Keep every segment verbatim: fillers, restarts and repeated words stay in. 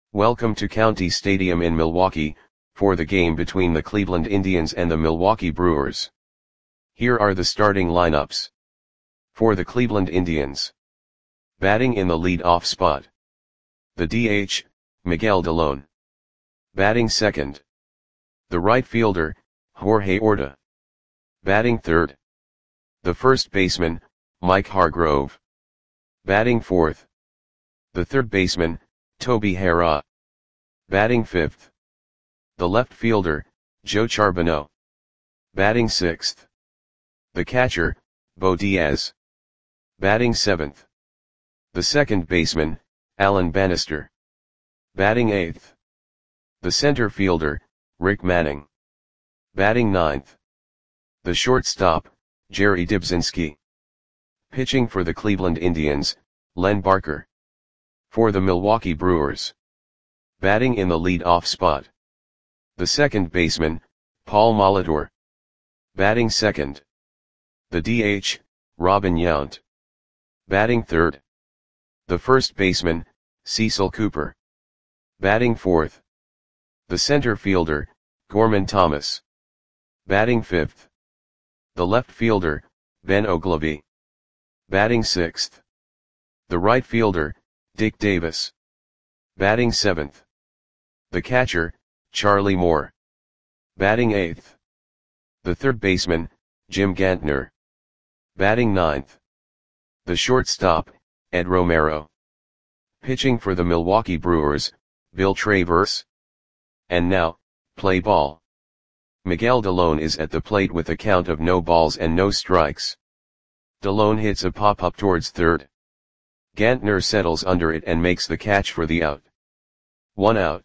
Welcome to County Stadium in Milwaukee, for the game between the Cleveland Indians and the Milwaukee Brewers. Here are the starting lineups. For the Cleveland Indians. Batting in the lead-off spot. The D H, Miguel Dalón. Batting second. The right fielder, Jorge Orta. Batting third. The first baseman, Mike Hargrove. Batting fourth. The third baseman, Toby Harrah. Batting fifth. The left fielder, Joe Charbonneau. Batting sixth. The catcher, Bo Diaz. Batting seventh. The second baseman, Alan Bannister. Batting eighth. The center fielder, Rick Manning. Batting ninth. The shortstop, Jerry Dybzinski. Pitching for the Cleveland Indians, Len Barker. For the Milwaukee Brewers. Batting in the lead-off spot. The second baseman, Paul Molitor. Batting second. The D H, Robin Yount. Batting third. The first baseman, Cecil Cooper. Batting fourth. The center fielder, Gorman Thomas. Batting fifth. The left fielder, Ben Oglivie. Batting sixth. The right fielder, Dick Davis. Batting seventh. The catcher, Charlie Moore. Batting eighth. The third baseman, Jim Gantner. Batting ninth. The shortstop, Ed Romero. Pitching for the Milwaukee Brewers, Bill Travers. And now, play ball. Miguel Dalón is at the plate with a count of no balls and no strikes. Dalón hits a pop-up towards third. Gantner settles under it and makes the catch for the out. One out.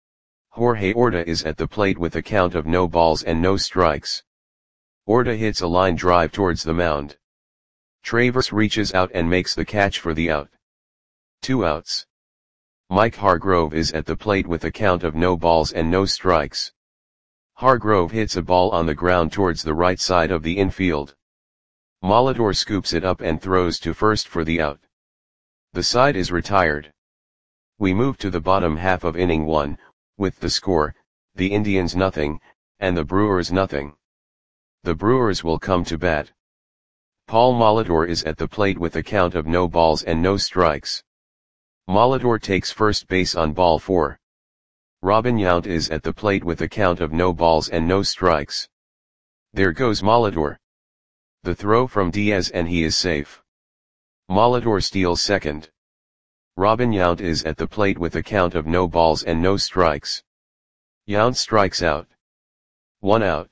Jorge Orta is at the plate with a count of no balls and no strikes. Orta hits a line drive towards the mound. Travers reaches out and makes the catch for the out. Two outs. Mike Hargrove is at the plate with a count of no balls and no strikes. Hargrove hits a ball on the ground towards the right side of the infield. Molitor scoops it up and throws to first for the out. The side is retired. We move to the bottom half of inning one, with the score, the Indians nothing, and the Brewers nothing. The Brewers will come to bat. Paul Molitor is at the plate with a count of no balls and no strikes. Molitor takes first base on ball four. Robin Yount is at the plate with a count of no balls and no strikes. There goes Molitor. The throw from Diaz and he is safe. Molitor steals second. Robin Yount is at the plate with a count of no balls and no strikes. Yount strikes out. One out.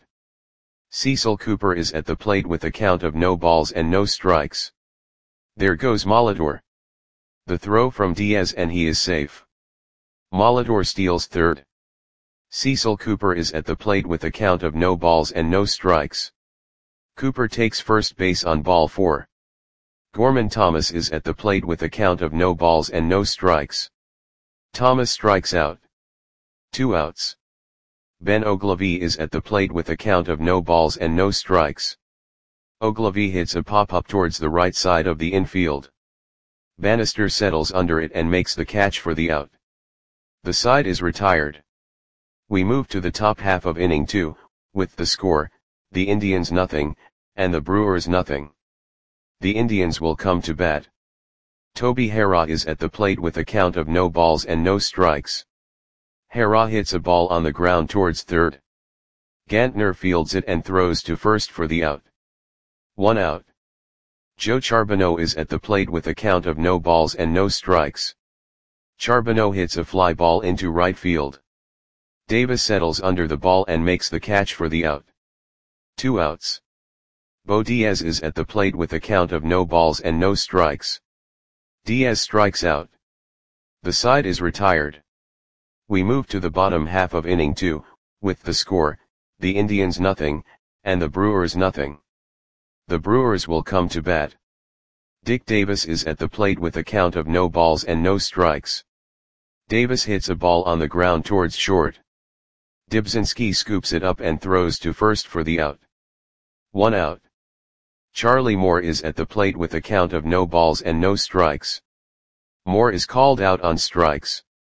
Cecil Cooper is at the plate with a count of no balls and no strikes. There goes Molitor. The throw from Diaz and he is safe. Molitor steals third. Cecil Cooper is at the plate with a count of no balls and no strikes. Cooper takes first base on ball four. Gorman Thomas is at the plate with a count of no balls and no strikes. Thomas strikes out. Two outs. Ben Oglivie is at the plate with a count of no balls and no strikes. Oglivie hits a pop-up towards the right side of the infield. Bannister settles under it and makes the catch for the out. The side is retired. We move to the top half of inning two, with the score, the Indians nothing, and the Brewers nothing. The Indians will come to bat. Toby Harrah is at the plate with a count of no balls and no strikes. Harrah hits a ball on the ground towards third. Gantner fields it and throws to first for the out. One out. Joe Charbonneau is at the plate with a count of no balls and no strikes. Charbonneau hits a fly ball into right field. Davis settles under the ball and makes the catch for the out. Two outs. Bo Diaz is at the plate with a count of no balls and no strikes. Diaz strikes out. The side is retired. We move to the bottom half of inning two, with the score, the Indians nothing, and the Brewers nothing. The Brewers will come to bat. Dick Davis is at the plate with a count of no balls and no strikes. Davis hits a ball on the ground towards short. Dybzinski scoops it up and throws to first for the out. One out. Charlie Moore is at the plate with a count of no balls and no strikes. Moore is called out on strikes.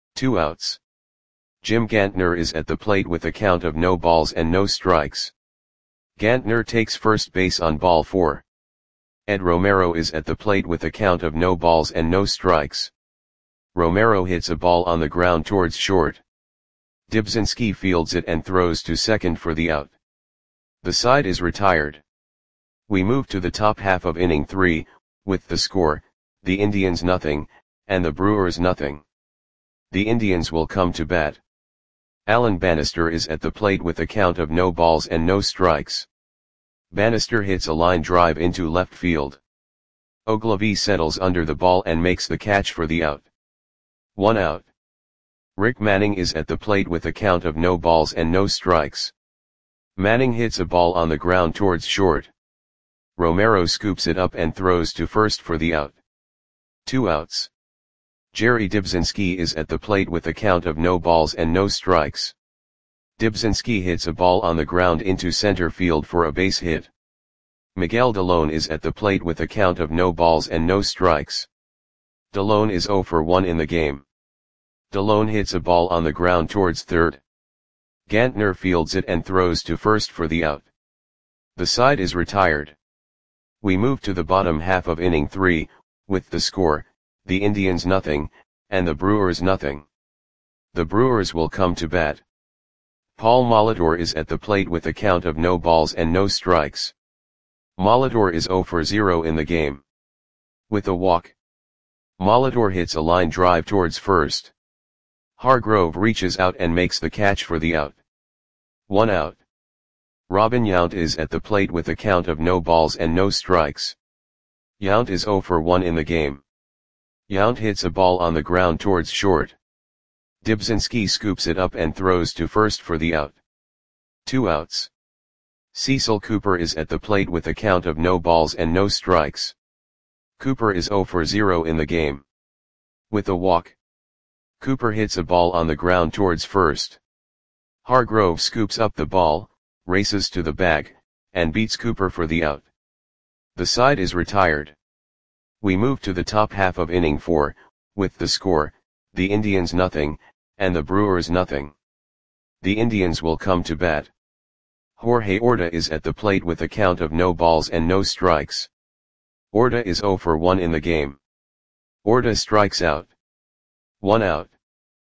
Two outs. Jim Gantner is at the plate with a count of no balls and no strikes. Gantner takes first base on ball four. Ed Romero is at the plate with a count of no balls and no strikes. Romero hits a ball on the ground towards short. Dibzinski fields it and throws to second for the out. The side is retired. We move to the top half of inning three, with the score, the Indians nothing, and the Brewers nothing. The Indians will come to bat. Alan Bannister is at the plate with a count of no balls and no strikes. Bannister hits a line drive into left field. Ogilvie settles under the ball and makes the catch for the out. One out. Rick Manning is at the plate with a count of no balls and no strikes. Manning hits a ball on the ground towards short. Romero scoops it up and throws to first for the out. Two outs. Jerry Dibzinski is at the plate with a count of no balls and no strikes. Dibzinski hits a ball on the ground into center field for a base hit. Miguel Delone is at the plate with a count of no balls and no strikes. Delone is zero for one in the game. Delone hits a ball on the ground towards third. Gantner fields it and throws to first for the out. The side is retired. We move to the bottom half of inning three, with the score, the Indians nothing, and the Brewers nothing. The Brewers will come to bat. Paul Molitor is at the plate with a count of no balls and no strikes. Molitor is zero for zero in the game. With a walk. Molitor hits a line drive towards first. Hargrove reaches out and makes the catch for the out. One out. Robin Yount is at the plate with a count of no balls and no strikes. Yount is zero for one in the game. Yount hits a ball on the ground towards short. Dibzinski scoops it up and throws to first for the out. Two outs. Cecil Cooper is at the plate with a count of no balls and no strikes. Cooper is zero for zero in the game. With a walk. Cooper hits a ball on the ground towards first. Hargrove scoops up the ball, races to the bag, and beats Cooper for the out. The side is retired. We move to the top half of inning four, with the score, the Indians nothing, and the Brewers nothing. The Indians will come to bat. Jorge Orta is at the plate with a count of no balls and no strikes. Orta is zero for one in the game. Orta strikes out. One out.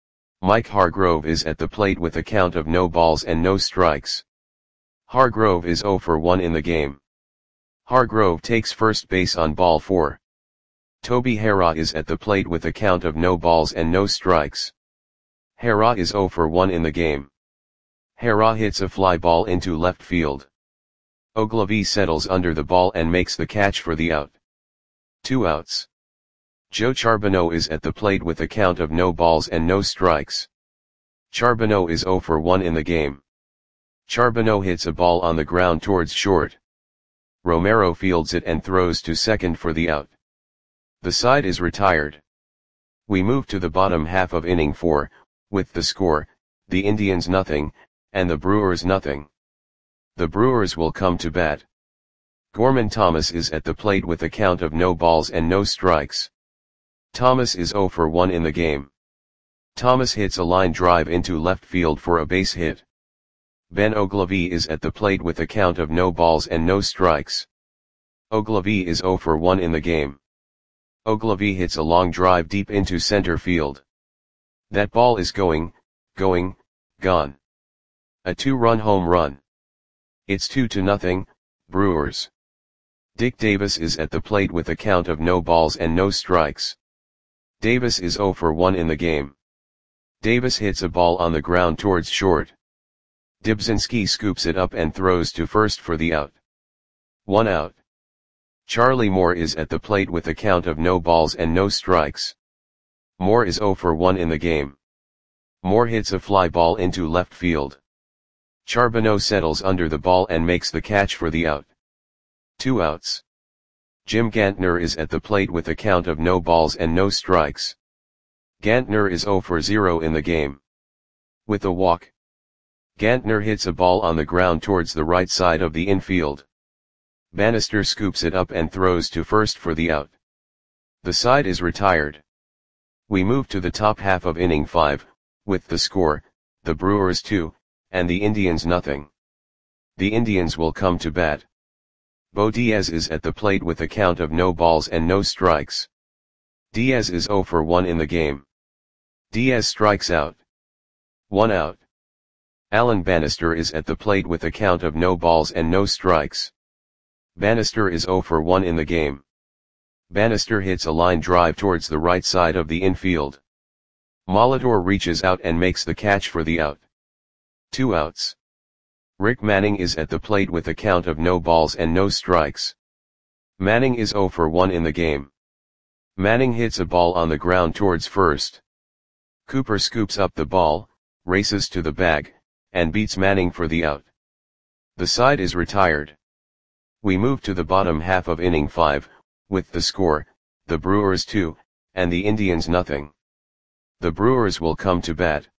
Mike Hargrove is at the plate with a count of no balls and no strikes. Hargrove is zero for one in the game. Hargrove takes first base on ball four. Toby Harrah is at the plate with a count of no balls and no strikes. Harrah is zero for one in the game. Harrah hits a fly ball into left field. Ogilvie settles under the ball and makes the catch for the out. Two outs. Joe Charbonneau is at the plate with a count of no balls and no strikes. Charbonneau is zero for one in the game. Charbonneau hits a ball on the ground towards short. Romero fields it and throws to second for the out. The side is retired. We move to the bottom half of inning four, with the score, the Indians nothing, and the Brewers nothing. The Brewers will come to bat. Gorman Thomas is at the plate with a count of no balls and no strikes. Thomas is zero for one in the game. Thomas hits a line drive into left field for a base hit. Ben Ogilvie is at the plate with a count of no balls and no strikes. Ogilvie is zero for one in the game. Ogilvie hits a long drive deep into center field. That ball is going, going, gone. A two-run home run. It's two to nothing, Brewers. Dick Davis is at the plate with a count of no balls and no strikes. Davis is zero for one in the game. Davis hits a ball on the ground towards short. Dibzinski scoops it up and throws to first for the out. One out. Charlie Moore is at the plate with a count of no balls and no strikes. Moore is zero for one in the game. Moore hits a fly ball into left field. Charbonneau settles under the ball and makes the catch for the out. Two outs. Jim Gantner is at the plate with a count of no balls and no strikes. Gantner is zero for zero in the game. With a walk. Gantner hits a ball on the ground towards the right side of the infield. Bannister scoops it up and throws to first for the out. The side is retired. We move to the top half of inning five, with the score, the Brewers two, and the Indians nothing. The Indians will come to bat. Bo Diaz is at the plate with a count of no balls and no strikes. Diaz is oh for one in the game. Diaz strikes out. One out. Alan Bannister is at the plate with a count of no balls and no strikes. Bannister is oh for one in the game. Bannister hits a line drive towards the right side of the infield. Molitor reaches out and makes the catch for the out. Two outs. Rick Manning is at the plate with a count of no balls and no strikes. Manning is oh for one in the game. Manning hits a ball on the ground towards first. Cooper scoops up the ball, races to the bag, and beats Manning for the out. The side is retired. We move to the bottom half of inning five, with the score, the Brewers two, and the Indians nothing. The Brewers will come to bat.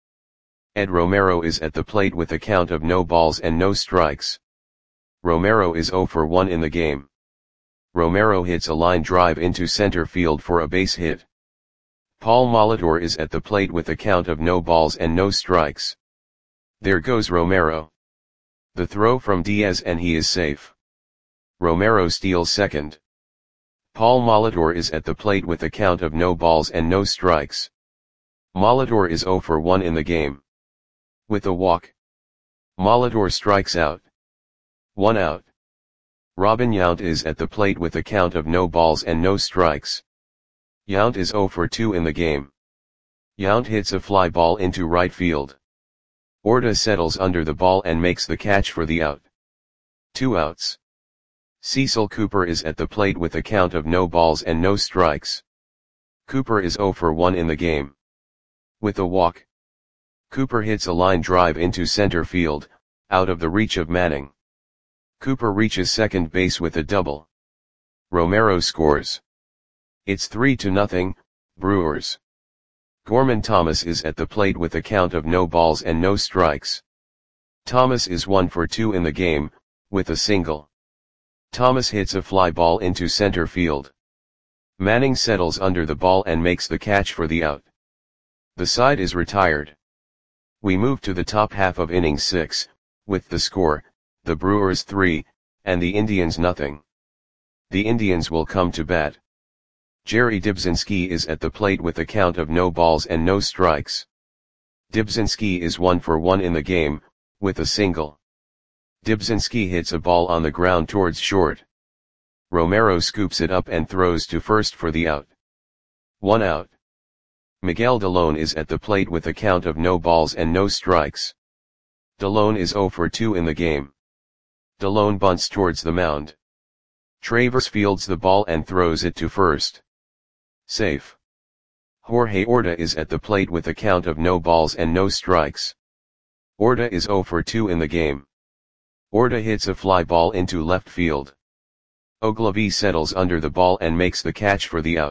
Ed Romero is at the plate with a count of no balls and no strikes. Romero is oh for one in the game. Romero hits a line drive into center field for a base hit. Paul Molitor is at the plate with a count of no balls and no strikes. There goes Romero. The throw from Diaz and he is safe. Romero steals second. Paul Molitor is at the plate with a count of no balls and no strikes. Molitor is oh for one in the game. With a walk. Molitor strikes out. One out. Robin Yount is at the plate with a count of no balls and no strikes. Yount is oh for two in the game. Yount hits a fly ball into right field. Orta settles under the ball and makes the catch for the out. Two outs. Cecil Cooper is at the plate with a count of no balls and no strikes. Cooper is oh for one in the game. With a walk. Cooper hits a line drive into center field, out of the reach of Manning. Cooper reaches second base with a double. Romero scores. It's three to nothing, Brewers. Gorman Thomas is at the plate with a count of no balls and no strikes. Thomas is one for two in the game, with a single. Thomas hits a fly ball into center field. Manning settles under the ball and makes the catch for the out. The side is retired. We move to the top half of inning six, with the score, the Brewers three, and the Indians nothing. The Indians will come to bat. Jerry Dibzinski is at the plate with a count of no balls and no strikes. Dibzinski is one for one in the game, with a single. Dibzinski hits a ball on the ground towards short. Romero scoops it up and throws to first for the out. One out. Miguel Delone is at the plate with a count of no balls and no strikes. Delone is oh for two in the game. Delone bunts towards the mound. Travers fields the ball and throws it to first. Safe. Jorge Orta is at the plate with a count of no balls and no strikes. Orta is oh for two in the game. Orta hits a fly ball into left field. Ogilvie settles under the ball and makes the catch for the out.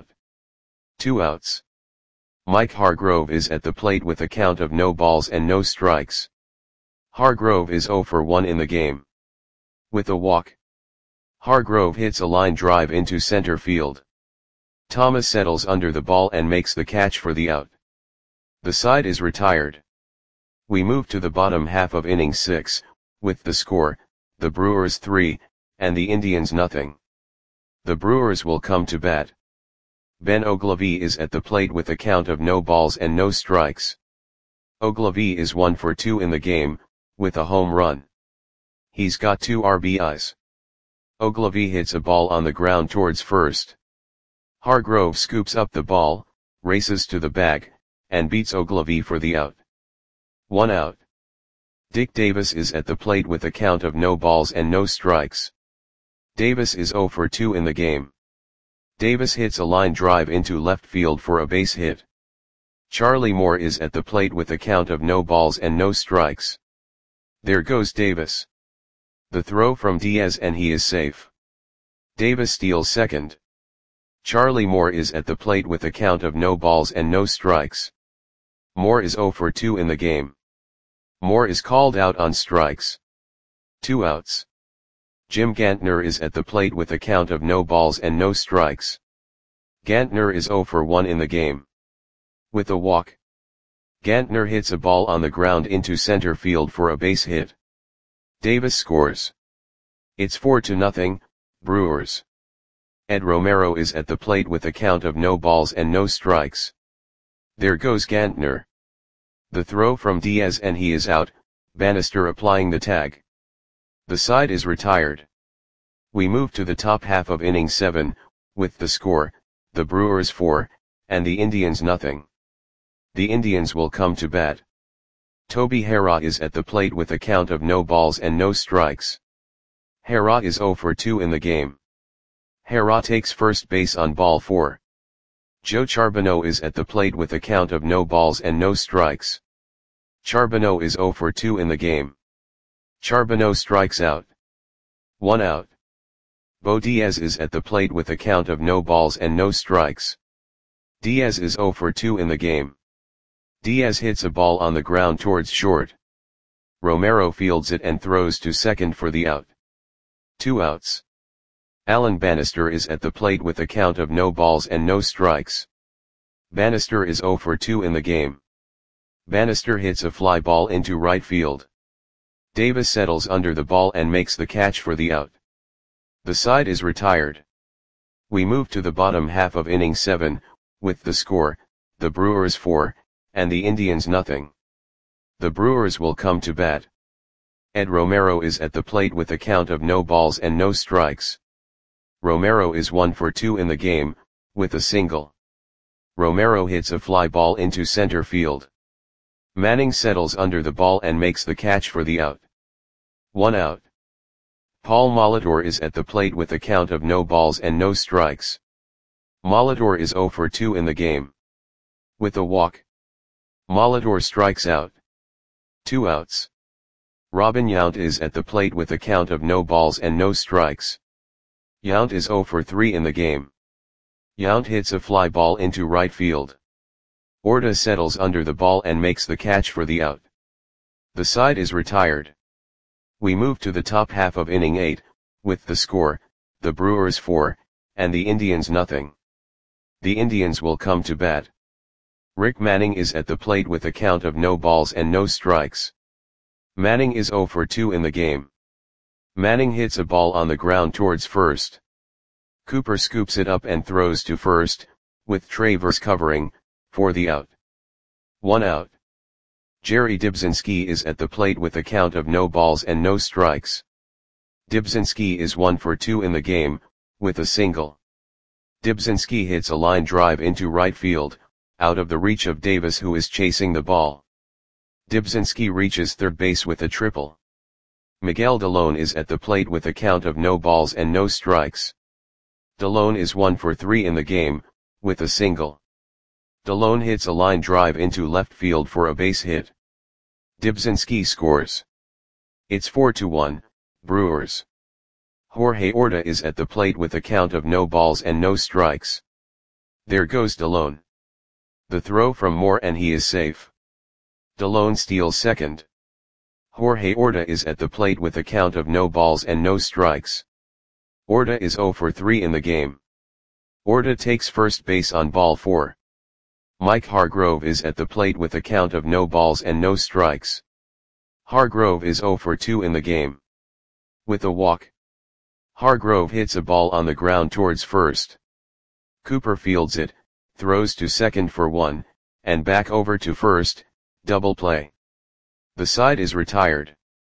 Two outs. Mike Hargrove is at the plate with a count of no balls and no strikes. Hargrove is oh for one in the game. With a walk. Hargrove hits a line drive into center field. Thomas settles under the ball and makes the catch for the out. The side is retired. We move to the bottom half of inning six, with the score, the Brewers three, and the Indians nothing. The Brewers will come to bat. Ben Ogilvie is at the plate with a count of no balls and no strikes. Ogilvie is one for two in the game, with a home run. He's got two R B Is. Ogilvie hits a ball on the ground towards first. Hargrove scoops up the ball, races to the bag, and beats Ogilvie for the out. One out. Dick Davis is at the plate with a count of no balls and no strikes. Davis is oh for two in the game. Davis hits a line drive into left field for a base hit. Charlie Moore is at the plate with a count of no balls and no strikes. There goes Davis. The throw from Diaz and he is safe. Davis steals second. Charlie Moore is at the plate with a count of no balls and no strikes. Moore is oh for two in the game. Moore is called out on strikes. Two outs. Jim Gantner is at the plate with a count of no balls and no strikes. Gantner is oh for one in the game. With a walk, Gantner hits a ball on the ground into center field for a base hit. Davis scores. It's four to nothing, Brewers. Ed Romero is at the plate with a count of no balls and no strikes. There goes Gantner. The throw from Diaz and he is out, Bannister applying the tag. The side is retired. We move to the top half of inning seven, with the score, the Brewers four, and the Indians nothing. The Indians will come to bat. Toby Harrah is at the plate with a count of no balls and no strikes. Harrah is oh for two in the game. Harrah takes first base on ball four. Joe Charbonneau is at the plate with a count of no balls and no strikes. Charbonneau is oh for two in the game. Charbonneau strikes out. One out. Bo Diaz is at the plate with a count of no balls and no strikes. Diaz is oh for two in the game. Diaz hits a ball on the ground towards short. Romero fields it and throws to second for the out. Two outs. Alan Bannister is at the plate with a count of no balls and no strikes. Bannister is oh for two in the game. Bannister hits a fly ball into right field. Davis settles under the ball and makes the catch for the out. The side is retired. We move to the bottom half of inning seven, with the score, the Brewers four, and the Indians nothing. The Brewers will come to bat. Ed Romero is at the plate with a count of no balls and no strikes. Romero is one for two in the game, with a single. Romero hits a fly ball into center field. Manning settles under the ball and makes the catch for the out. One out. Paul Molitor is at the plate with a count of no balls and no strikes. Molitor is oh for two in the game. With a walk, Molitor strikes out. Two outs. Robin Yount is at the plate with a count of no balls and no strikes. Yount is oh for three in the game. Yount hits a fly ball into right field. Orta settles under the ball and makes the catch for the out. The side is retired. We move to the top half of inning eight, with the score, the Brewers four, and the Indians nothing. The Indians will come to bat. Rick Manning is at the plate with a count of no balls and no strikes. Manning is oh for two in the game. Manning hits a ball on the ground towards first. Cooper scoops it up and throws to first, with Travers covering, for the out. One out. Jerry Dibzinski is at the plate with a count of no balls and no strikes. Dibzinski is one for two in the game, with a single. Dibzinski hits a line drive into right field, out of the reach of Davis who is chasing the ball. Dibzinski reaches third base with a triple. Miguel Delone is at the plate with a count of no balls and no strikes. Delone is one for three in the game, with a single. Delone hits a line drive into left field for a base hit. Dibzinski scores. It's four to one, Brewers. Jorge Orta is at the plate with a count of no balls and no strikes. There goes Delone. The throw from Moore and he is safe. Delone steals second. Jorge Orta is at the plate with a count of no balls and no strikes. Orta is oh for three in the game. Orta takes first base on ball four. Mike Hargrove is at the plate with a count of no balls and no strikes. Hargrove is oh for two in the game. With a walk, Hargrove hits a ball on the ground towards first. Cooper fields it, throws to second for one, and back over to first, double play. The side is retired.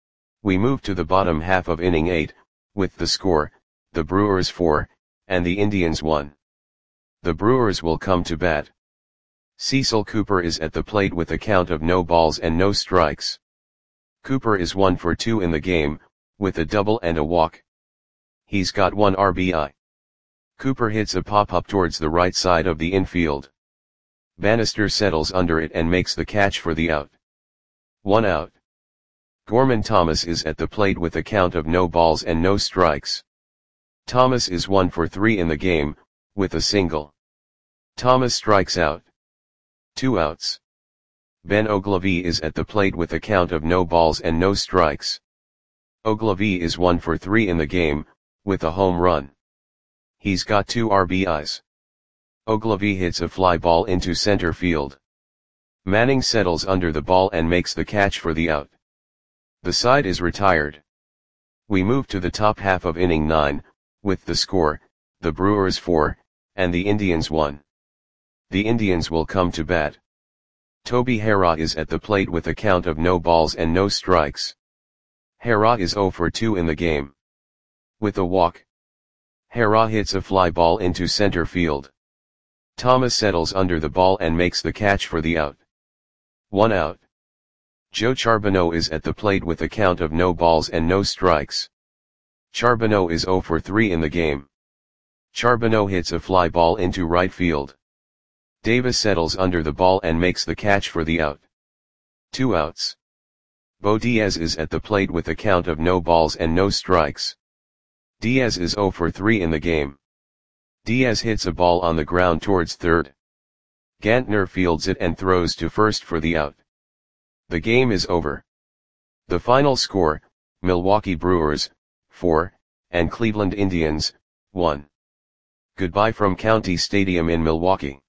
We move to the bottom half of inning eight, with the score, the Brewers four, and the Indians one. The Brewers will come to bat. Cecil Cooper is at the plate with a count of no balls and no strikes. Cooper is one for two in the game, with a double and a walk. He's got one R B I. Cooper hits a pop-up towards the right side of the infield. Bannister settles under it and makes the catch for the out. One out. Gorman Thomas is at the plate with a count of no balls and no strikes. Thomas is one for three in the game, with a single. Thomas strikes out. Two outs. Ben Ogilvie is at the plate with a count of no balls and no strikes. Ogilvie is one for three in the game, with a home run. He's got two R B Is. Ogilvie hits a fly ball into center field. Manning settles under the ball and makes the catch for the out. The side is retired. We move to the top half of inning nine, with the score, the Brewers four, and the Indians one. The Indians will come to bat. Toby Harrah is at the plate with a count of no balls and no strikes. Harrah is oh for two in the game. With a walk, Harrah hits a fly ball into center field. Thomas settles under the ball and makes the catch for the out. One out. Joe Charbonneau is at the plate with a count of no balls and no strikes. Charbonneau is oh for three in the game. Charbonneau hits a fly ball into right field. Davis settles under the ball and makes the catch for the out. Two outs. Bo Diaz is at the plate with a count of no balls and no strikes. Diaz is oh for three in the game. Diaz hits a ball on the ground towards third. Gantner fields it and throws to first for the out. The game is over. The final score, Milwaukee Brewers, four, and Cleveland Indians, one. Goodbye from County Stadium in Milwaukee.